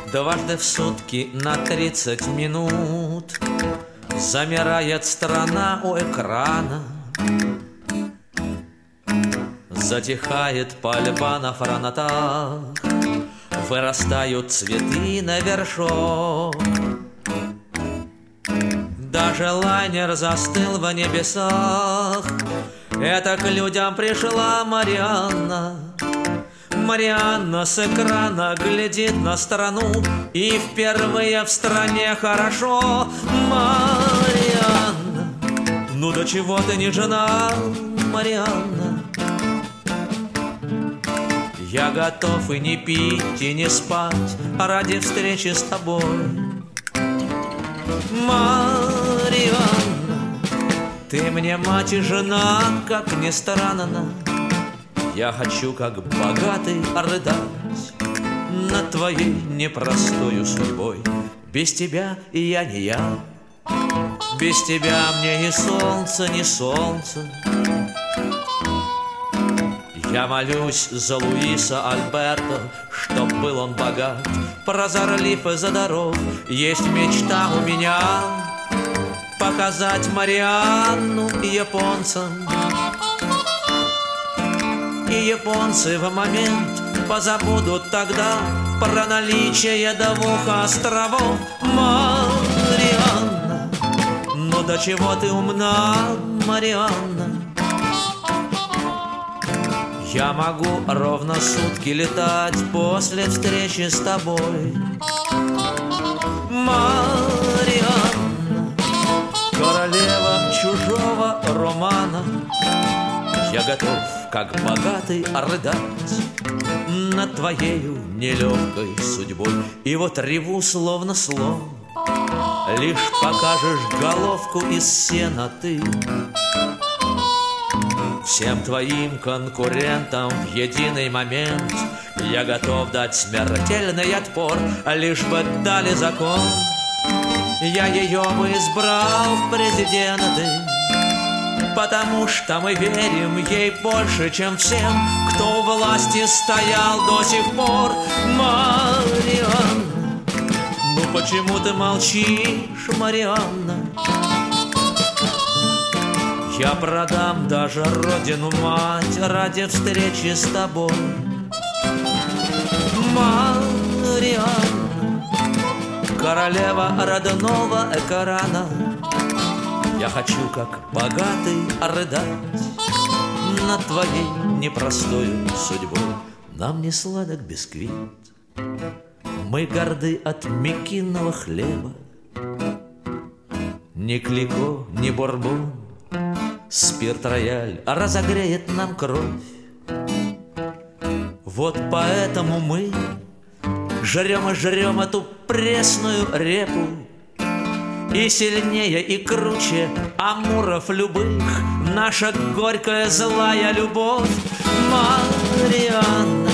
Дважды в сутки на 30 минут замирает страна у экрана. Затихает пальба на фронтах, вырастают цветы на вершок. Даже лайнер застыл в небесах. Это к людям пришла Марианна. Марианна с экрана глядит на страну, и впервые в стране хорошо. Марианна, ну до чего ты не жена, Марианна? Я готов и не пить, и не спать ради встречи с тобой. Марианна, ты мне мать и жена, как ни странно. Я хочу, как богатый, рыдать над твоей непростою судьбой. Без тебя и я не я, без тебя мне ни солнце, ни солнце. Я молюсь за Луиса Альберто, чтоб был он богат, прозорлив и здоров. Есть мечта у меня показать Марианну японцам. И японцы в момент позабудут тогда про наличие двух островов. Марианна, ну до чего ты умна, Марианна? Я могу ровно сутки летать после встречи с тобой. Марианна, королева чужого романа. Я готов, как богатый, рыдать над твоею нелегкой судьбой. И вот реву, словно слон, лишь покажешь головку из сена ты. Всем твоим конкурентам в единый момент я готов дать смертельный отпор, лишь бы дали закон. Я ее бы избрал в президенты, потому что мы верим ей больше, чем всем, кто у власти стоял до сих пор. Марианна, ну почему ты молчишь, Марианна? Я продам даже родину-мать ради встречи с тобой. Марианна, королева родного экрана. Я хочу, как богатый, рыдать над твоей непростою судьбой. Нам не сладок бисквит, мы горды от мекинного хлеба. Ни клико, ни бурбон, спирт-рояль разогреет нам кровь. Вот поэтому мы жрем и жрем эту пресную репу. И сильнее, и круче амуров любых наша горькая злая любовь. Марианна,